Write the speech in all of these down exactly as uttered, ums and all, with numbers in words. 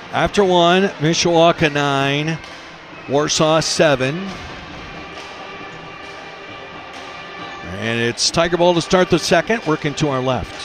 After one, Mishawaka nine, Warsaw seven. And it's Tiger Ball to start the second, working to our left.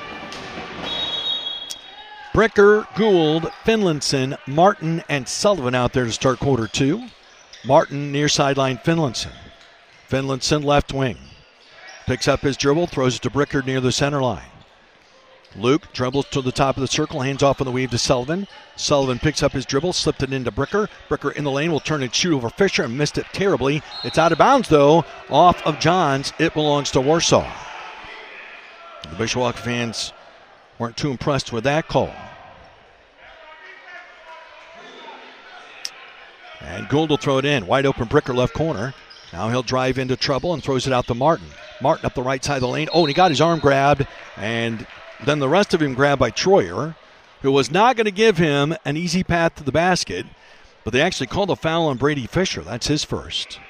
Bricker, Gould, Finlinson, Martin, and Sullivan out there to start quarter two. Martin near sideline Finlinson. Finlinson left wing. Picks up his dribble, throws it to Bricker near the center line. Luke dribbles to the top of the circle, hands off on the weave to Sullivan. Sullivan picks up his dribble, slipped it into Bricker. Bricker in the lane will turn and shoot over Fisher and missed it terribly. It's out of bounds, though, off of Johns. It belongs to Warsaw. The Mishawaka fans weren't too impressed with that call. And Gould will throw it in. Wide open Bricker left corner. Now he'll drive into trouble and throws it out to Martin. Martin up the right side of the lane. Oh, and he got his arm grabbed, and then the rest of him grabbed by Troyer, who was not going to give him an easy path to the basket, but they actually called a foul on Brady Fisher. That's his first.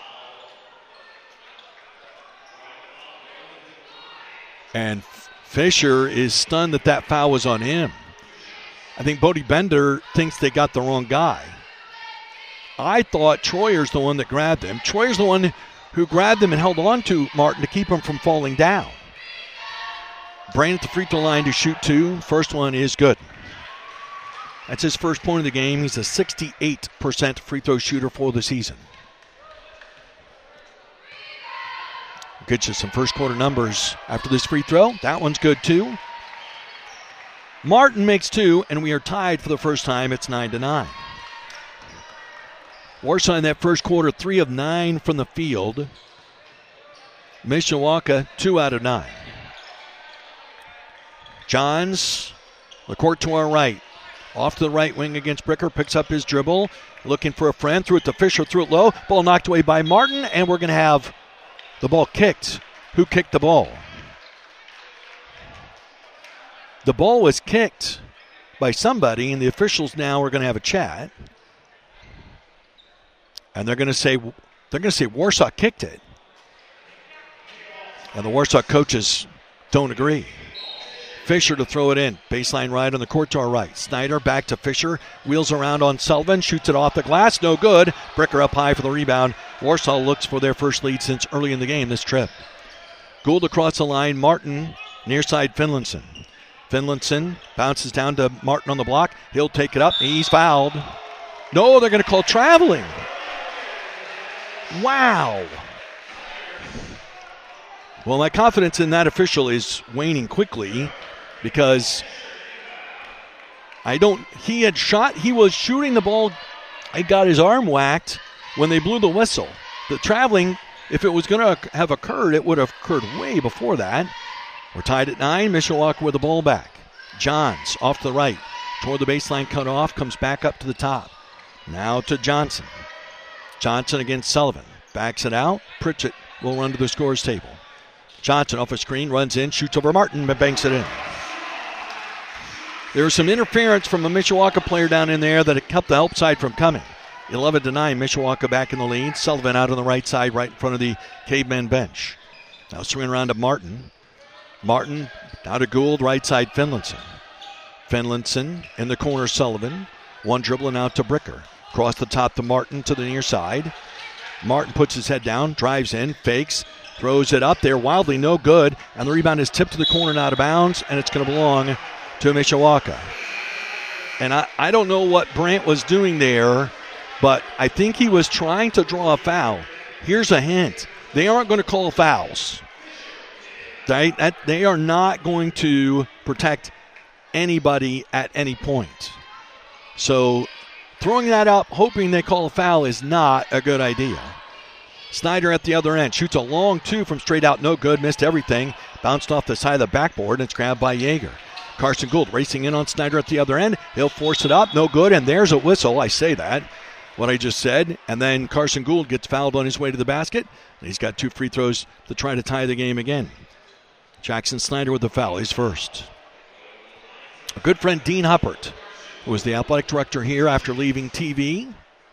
And Fisher is stunned that that foul was on him. I think Bodie Bender thinks they got the wrong guy. I thought Troyer's the one that grabbed him. Troyer's the one who grabbed him and held on to Martin to keep him from falling down. Brain at the free throw line to shoot two. First one is good. That's his first point of the game. He's a sixty-eight percent free throw shooter for the season. Get you some first quarter numbers after this free throw. That one's good too. Martin makes two, and we are tied for the first time. It's nine to nine. Warsaw in that first quarter, three of nine from the field. Mishawaka, two out of nine. Johns, the court to our right. Off to the right wing against Bricker, picks up his dribble, looking for a friend, threw it to Fisher, threw it low. Ball knocked away by Martin, and we're going to have the ball kicked. Who kicked the ball? The ball was kicked by somebody, and the officials now are going to have a chat. And they're going to say they're going to say Warsaw kicked it. And the Warsaw coaches don't agree. Fisher to throw it in. Baseline right on the court to our right. Snyder back to Fisher. Wheels around on Sullivan. Shoots it off the glass. No good. Bricker up high for the rebound. Warsaw looks for their first lead since early in the game this trip. Gould across the line. Martin near side Finlinson. Finlinson bounces down to Martin on the block. He'll take it up. He's fouled. No, they're going to call traveling. Wow. Well, my confidence in that official is waning quickly because I don't, he had shot, he was shooting the ball, he got his arm whacked when they blew the whistle. The traveling, if it was going to have occurred, it would have occurred way before that. We're tied at nine, Mishawaka with the ball back. Johns off to the right, toward the baseline cut off, comes back up to the top. Now to Johnson. Johnson against Sullivan. Backs it out. Pritchett will run to the scores table. Johnson off a screen, runs in, shoots over Martin, but banks it in. There was some interference from a Mishawaka player down in there that kept the help side from coming. eleven to nine, Mishawaka back in the lead. Sullivan out on the right side, right in front of the Caveman bench. Now swinging around to Martin. Martin down to Gould, right side Finlinson. Finlinson in the corner, Sullivan. One dribbling out to Bricker. Across the top to Martin to the near side. Martin puts his head down, drives in, fakes, throws it up there wildly, no good. And the rebound is tipped to the corner and out of bounds, and it's going to belong to Mishawaka. And I, I don't know what Brandt was doing there, but I think he was trying to draw a foul. Here's a hint. They aren't going to call fouls. They, that, they are not going to protect anybody at any point. So throwing that up, hoping they call a foul is not a good idea. Snyder at the other end. Shoots a long two from straight out. No good. Missed everything. Bounced off the side of the backboard, and it's grabbed by Yeager. Carson Gould racing in on Snyder at the other end. He'll force it up. No good. And there's a whistle. I say that, what I just said. And then Carson Gould gets fouled on his way to the basket. And he's got two free throws to try to tie the game again. Jackson Snyder with the foul. He's first. A good friend, Dean Huppert, who was the athletic director here after leaving T V.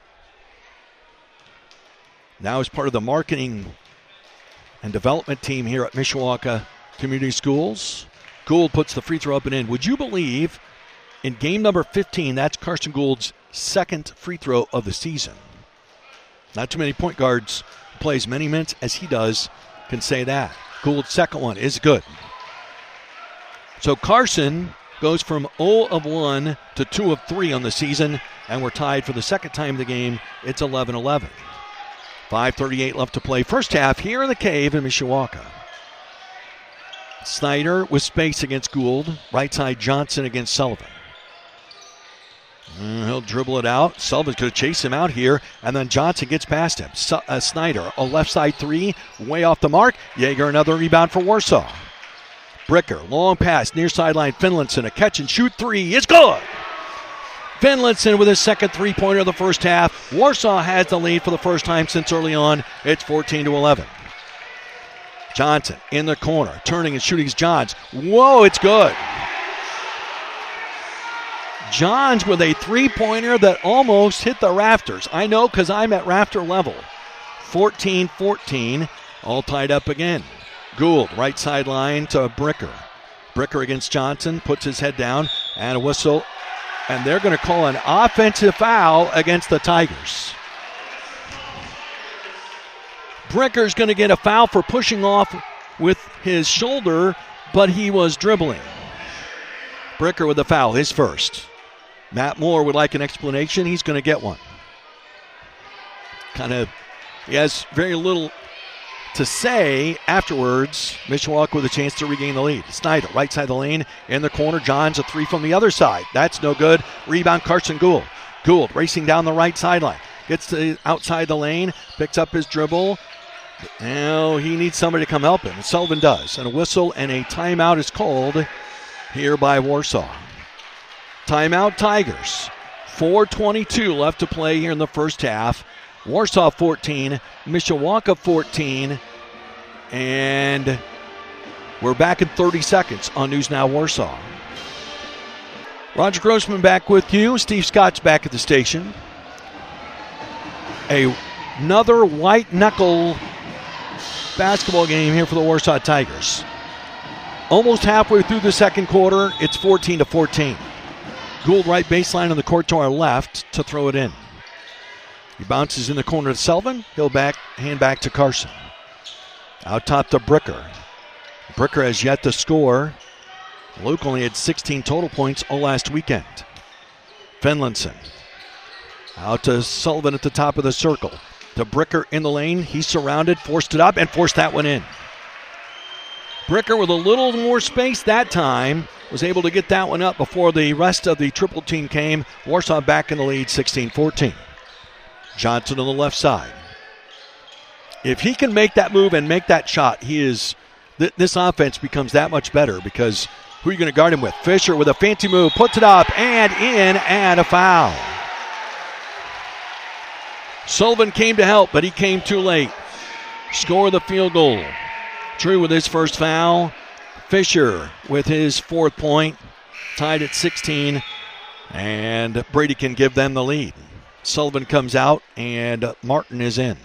Now is part of the marketing and development team here at Mishawaka Community Schools. Gould puts the free throw up and in. Would you believe In game number fifteen, that's Carson Gould's second free throw of the season. Not too many point guards who play as many minutes as he does can say that. Gould's second one is good. So Carson goes from zero of one to two of three on the season, and we're tied for the second time in the game. It's eleven eleven. five thirty-eight left to play. First half here in the Cave in Mishawaka. Snyder with space against Gould. Right side Johnson against Sullivan. Uh, he'll dribble it out. Sullivan's going to chase him out here, and then Johnson gets past him. Su- uh, Snyder, a left side three, way off the mark. Yeager, another rebound for Warsaw. Bricker, long pass, near sideline. Finlinson, a catch and shoot three. It's good. Finlinson with his second three-pointer of the first half. Warsaw has the lead for the first time since early on. It's fourteen to eleven. Johnson in the corner, turning and shooting Johns. Whoa, it's good. Johns with a three-pointer that almost hit the rafters. I know because I'm at rafter level. fourteen fourteen, all tied up again. Gould, right sideline to Bricker. Bricker against Johnson, puts his head down, and a whistle. And they're going to call an offensive foul against the Tigers. Bricker's going to get a foul for pushing off with his shoulder, but he was dribbling. Bricker with the foul, his first. Matt Moore would like an explanation. He's going to get one. Kind of, he has very little to say afterwards. Mishawaka with a chance to regain the lead. Snyder, right side of the lane, in the corner. Johns, a three from the other side. That's no good. Rebound, Carson Gould. Gould racing down the right sideline. Gets to outside the lane, picks up his dribble. Now he needs somebody to come help him. Sullivan does. And a whistle and a timeout is called here by Warsaw. Timeout Tigers. four twenty-two left to play here in the first half. Warsaw fourteen, Mishawaka fourteen. And we're back in thirty seconds on News Now Warsaw. Roger Grossman back with you. Steve Scott's back at the station. A, another white knuckle basketball game here for the Warsaw Tigers. Almost halfway through the second quarter, it's fourteen to fourteen. Gould right baseline on the court to our left to throw it in. He bounces in the corner to Sullivan. He'll back hand back to Carson. Out top to Bricker. Bricker has yet to score. Luke only had sixteen total points all last weekend. Finlinson. Out to Sullivan at the top of the circle. To Bricker in the lane. He's surrounded, forced it up, and forced that one in. Bricker with a little more space that time was able to get that one up before the rest of the triple team came. Warsaw back in the lead, sixteen fourteen. Johnson on the left side. If he can make that move and make that shot, he is. Th- this offense becomes that much better because who are you going to guard him with? Fisher with a fancy move, puts it up and in, and a foul. Sullivan came to help, but he came too late. Score the field goal. Drew with his first foul. Fisher with his fourth point. Tied at sixteen. And Brady can give them the lead. Sullivan comes out and Martin is in.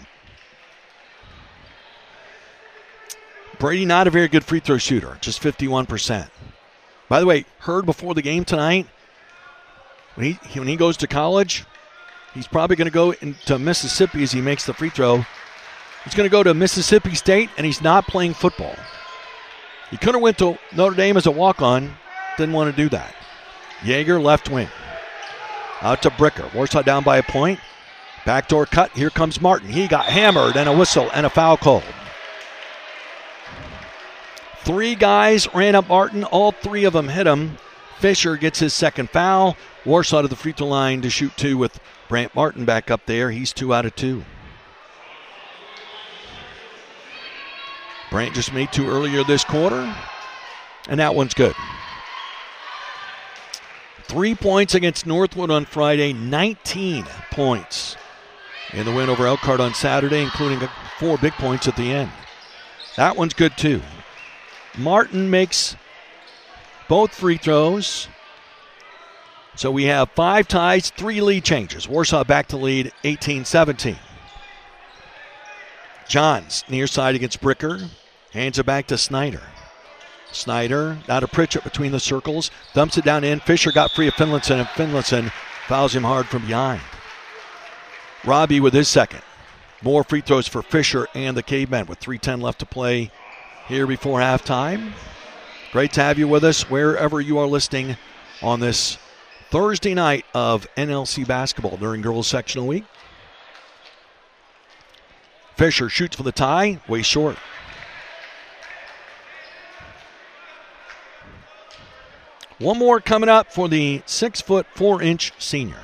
Brady not a very good free throw shooter. Just fifty-one percent. By the way, heard before the game tonight, when he, when he goes to college, he's probably going to go into Mississippi as he makes the free throw. He's going to go to Mississippi State, and he's not playing football. He could have went to Notre Dame as a walk-on. Didn't want to do that. Yeager, left wing. Out to Bricker. Warsaw down by a point. Backdoor cut. Here comes Martin. He got hammered, and a whistle and a foul called. Three guys ran up Martin. All three of them hit him. Fisher gets his second foul. Warsaw to the free throw line to shoot two with Brant Martin back up there. He's two out of two. Brant just made two earlier this quarter, and that one's good. Three points against Northwood on Friday, nineteen points in the win over Elkhart on Saturday, including four big points at the end. That one's good too. Martin makes both free throws. So we have five ties, three lead changes. Warsaw back to lead, eighteen seventeen. Johns near side against Bricker. Hands it back to Snyder. Snyder, now to Pritchett between the circles. Dumps it down in. Fisher got free of Finlinson, and Finlinson fouls him hard from behind. Robbie with his second. More free throws for Fisher and the Cavemen with three ten left to play here before halftime. Great to have you with us wherever you are listening on this Thursday night of N L C basketball during girls sectional week. Fisher shoots for the tie, way short. One more coming up for the six foot four inch senior.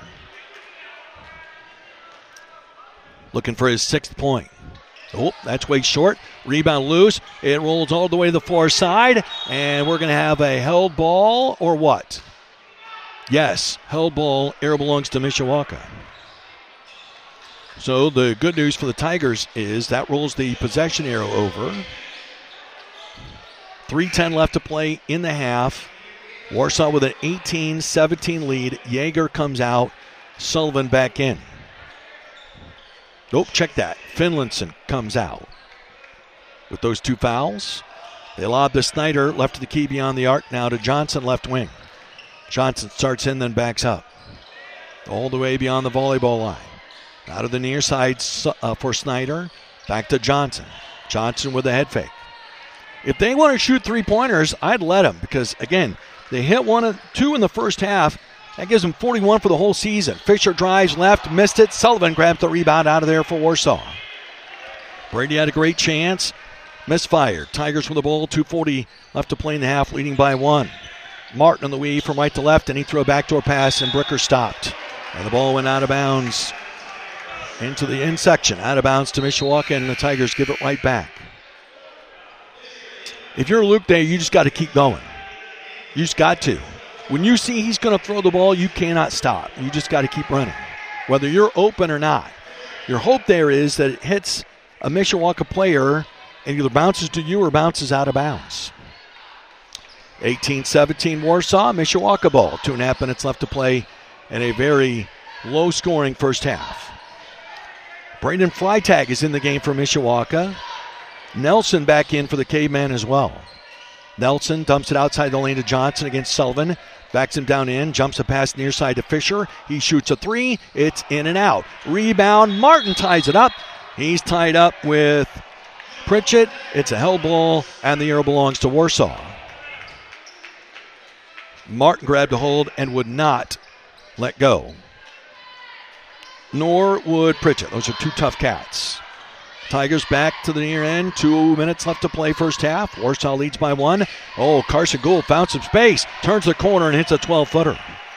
Looking for his sixth point. Oh, that's way short. Rebound loose. It rolls all the way to the far side. And we're going to have a held ball or what? Yes, held ball. Arrow belongs to Mishawaka. So the good news for the Tigers is that rolls the possession arrow over. three ten left to play in the half. Warsaw with an eighteen seventeen lead. Yeager comes out. Sullivan back in. Nope, check that. Finlinson comes out. With those two fouls, they lob to Snyder, left of the key beyond the arc, now to Johnson, left wing. Johnson starts in, then backs up. All the way beyond the volleyball line. Out of the near side uh, for Snyder, back to Johnson. Johnson with a head fake. If they want to shoot three-pointers, I'd let them because, again, they hit one, two in the first half. That gives them forty-one for the whole season. Fisher drives left, missed it. Sullivan grabs the rebound out of there for Warsaw. Brady had a great chance. Misfired. Tigers with the ball. two forty left to play in the half, leading by one. Martin on the weave from right to left, and he threw a backdoor pass, and Bricker stopped. And the ball went out of bounds into the end section. Out of bounds to Mishawaka, and the Tigers give it right back. If you're Luke Day, you just got to keep going. You just got to. When you see he's going to throw the ball, you cannot stop. You just got to keep running, whether you're open or not. Your hope there is that it hits a Mishawaka player and either bounces to you or bounces out of bounds. eighteen seventeen Warsaw, Mishawaka ball. Two and a half minutes left to play in a very low-scoring first half. Braden Freitag is in the game for Mishawaka. Nelson back in for the Caveman as well. Nelson dumps it outside the lane to Johnson against Sullivan. Backs him down in, jumps a pass near side to Fisher. He shoots a three. It's in and out. Rebound. Martin ties it up. He's tied up with Pritchett. It's a held ball, and the arrow belongs to Warsaw. Martin grabbed a hold and would not let go. Nor would Pritchett. Those are two tough cats. Tigers back to the near end. Two minutes left to play first half. Warsaw leads by one. Oh, Carson Gould found some space. Turns the corner and hits a twelve-footer.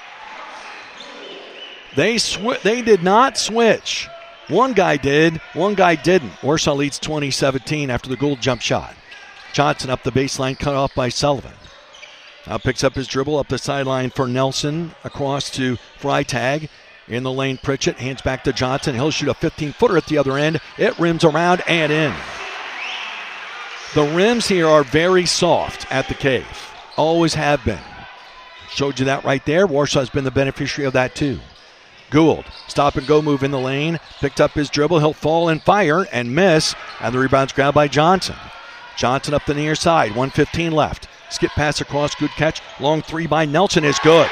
They sw- They did not switch. One guy did. One guy didn't. Warsaw leads twenty seventeen after the Gould jump shot. Johnson up the baseline, cut off by Sullivan. Now picks up his dribble up the sideline for Nelson. Across to Freitag. In the lane, Pritchett hands back to Johnson. He'll shoot a fifteen-footer at the other end. It rims around and in. The rims here are very soft at the Cave. Always have been. Showed you that right there. Warsaw's been the beneficiary of that too. Gould, stop and go move in the lane. Picked up his dribble. He'll fall and fire and miss. And the rebound's grabbed by Johnson. Johnson up the near side. one fifteen left. Skip pass across. Good catch. Long three by Nelson is good.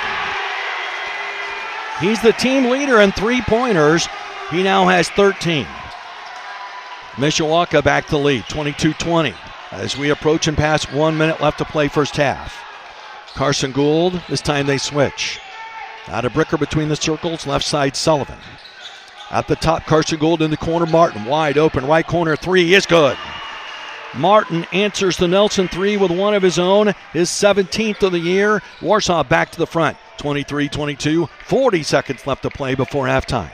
He's the team leader in three-pointers. He now has thirteen. Mishawaka back to lead, twenty-two twenty. As we approach and pass one minute left to play first half. Carson Gould, this time they switch. Out of Bricker between the circles, left side Sullivan. At the top, Carson Gould in the corner, Martin wide open, right corner three is good. Martin answers the Nelson three with one of his own, his seventeenth of the year. Warsaw back to the front. twenty-three twenty-two, forty seconds left to play before halftime.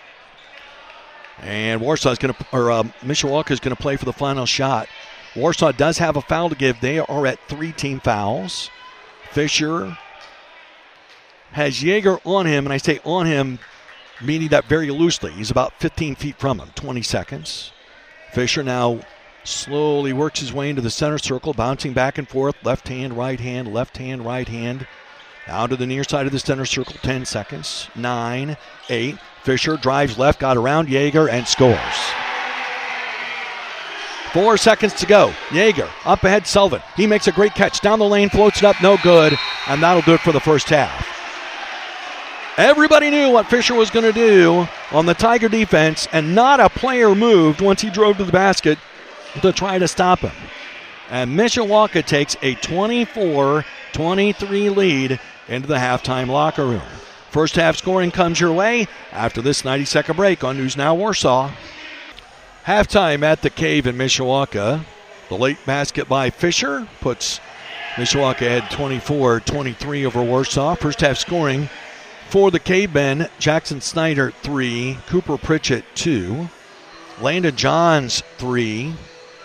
And Warsaw's going to, or uh, Mishawaka is going to play for the final shot. Warsaw does have a foul to give. They are at three team fouls. Fisher has Yeager on him, and I say on him, meaning that very loosely. He's about fifteen feet from him, twenty seconds. Fisher now slowly works his way into the center circle, bouncing back and forth, left hand, right hand, left hand, right hand. Out to the near side of the center circle, ten seconds, nine, eight. Fisher drives left, got around Yeager, and scores. Four seconds to go. Yeager up ahead, Sullivan. He makes a great catch. Down the lane, floats it up, no good. And that'll do it for the first half. Everybody knew what Fisher was going to do on the Tiger defense, and not a player moved once he drove to the basket to try to stop him. And Mishawaka takes a twenty-four twenty-three lead into the halftime locker room. First half scoring comes your way after this ninety-second break on News Now Warsaw. Halftime at the Cave in Mishawaka. The late basket by Fisher puts Mishawaka ahead twenty-four twenty-three over Warsaw. First half scoring for the Cavemen: Jackson Snyder, three. Cooper Pritchett, two. Landon Johns, three.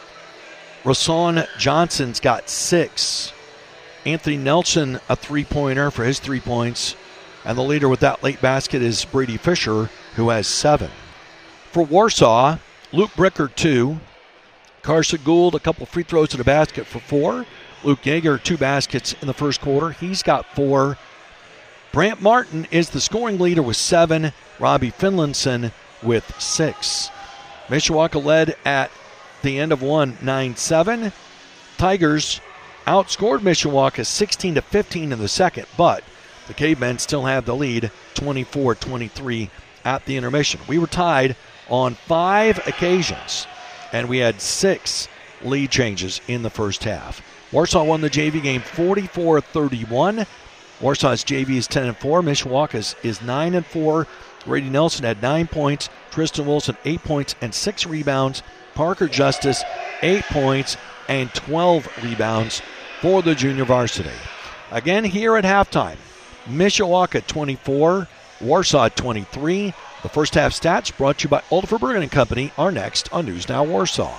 Rason Johnson's got six. Anthony Nelson, a three-pointer for his three points. And the leader with that late basket is Brady Fisher, who has seven. For Warsaw, Luke Bricker, two. Carson Gould, a couple free throws to the basket for four. Luke Yeager, two baskets in the first quarter. He's got four. Brant Martin is the scoring leader with seven. Robbie Finlinson with six. Mishawaka led at the end of one, nine seven. Tigers outscored Mishawaka sixteen to fifteen in the second, but the Cavemen still have the lead, twenty-four twenty-three at the intermission. We were tied on five occasions, and we had six lead changes in the first half. Warsaw won the J V game forty-four thirty-one. Warsaw's J V is ten and four. Mishawaka's is nine and four. Brady Nelson had nine points. Tristan Wilson, eight points and six rebounds. Parker Justice, eight points and twelve rebounds for the junior varsity. Again, here at halftime, Mishawaka twenty-four, Warsaw twenty-three. The first half stats brought to you by Oliver Bergen and Company are next on News Now Warsaw.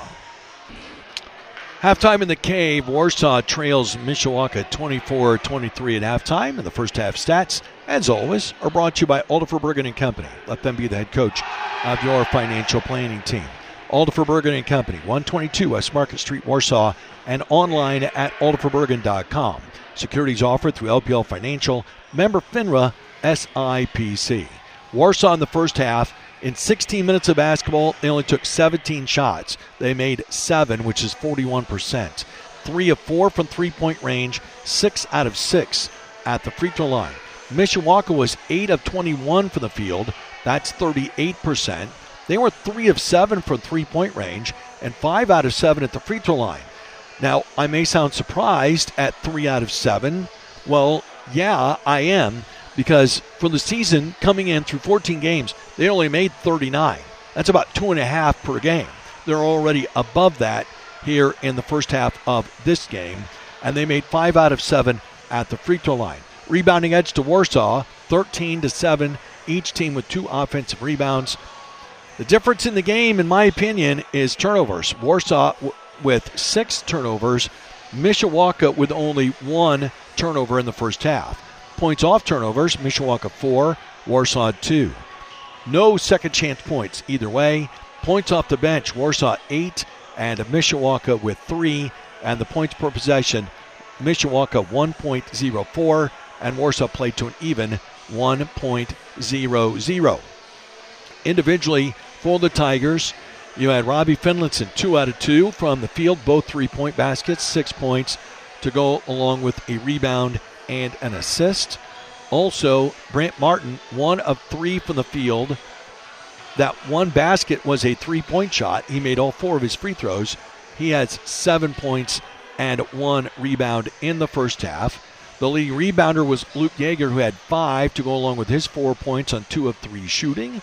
Halftime in the Cave, Warsaw trails Mishawaka twenty-four twenty-three at halftime. And the first half stats, as always, are brought to you by Oliver Bergen and Company. Let them be the head coach of your financial planning team. Oliver Bergen and Company, one twenty-two West Market Street, Warsaw, and online at oliver bergen dot com. Securities offered through L P L Financial, member FINRA, S I P C. Warsaw in the first half, in sixteen minutes of basketball, they only took seventeen shots. They made seven, which is forty-one percent. Three of four from three-point range, six out of six at the free throw line. Mishawaka was eight of twenty-one from the field. That's thirty-eight percent. They were three of seven from three-point range and five out of seven at the free throw line. Now, I may sound surprised at three out of seven. Well, yeah, I am, because for the season, coming in through fourteen games, they only made thirty-nine. That's about two and a half per game. They're already above that here in the first half of this game, and they made five out of seven at the free throw line. Rebounding edge to Warsaw, thirteen to seven, each team with two offensive rebounds. The difference in the game, in my opinion, is turnovers. Warsaw w- with six turnovers, Mishawaka with only one turnover in the first half. Points off turnovers, Mishawaka four, Warsaw two. No second chance points either way. Points off the bench, Warsaw eight and Mishawaka with three. And the points per possession, Mishawaka one point oh four and Warsaw played to an even one point oh oh. Individually for the Tigers, you had Robbie Finlinson, two out of two from the field, both three-point baskets, six points to go along with a rebound and an assist. Also, Brant Martin, one of three from the field. That one basket was a three-point shot. He made all four of his free throws. He has seven points and one rebound in the first half. The leading rebounder was Luke Yeager, who had five to go along with his four points on two of three shooting.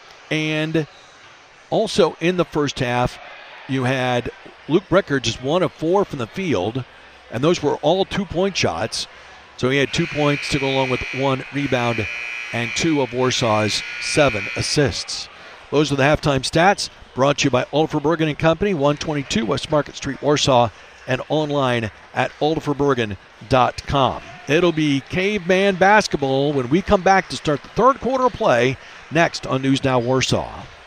And also in the first half, you had Luke Bricker, just one of four from the field, and those were all two-point shots. So he had two points to go along with one rebound and two of Warsaw's seven assists. Those are the halftime stats brought to you by Oliver Bergen and Company, one twenty-two West Market Street, Warsaw, and online at oliver bergen dot com. It'll be Caveman basketball when we come back to start the third quarter of play next on News Now Warsaw.